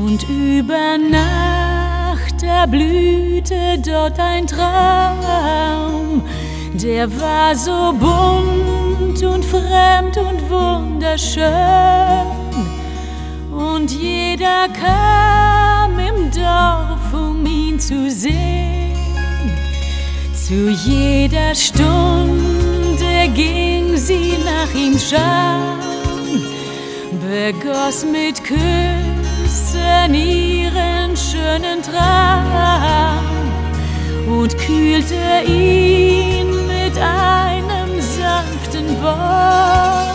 Und über Nacht erblühte dort ein Traum, der war so bunt und fremd und wunderschön. Und jeder kam im Dorf, um ihn zu sehen. Zu jeder Stunde ging sie nach ihm schauen, begoss mit Küssen ihren schönen Traum und kühlte ihn mit einem sanften Wort.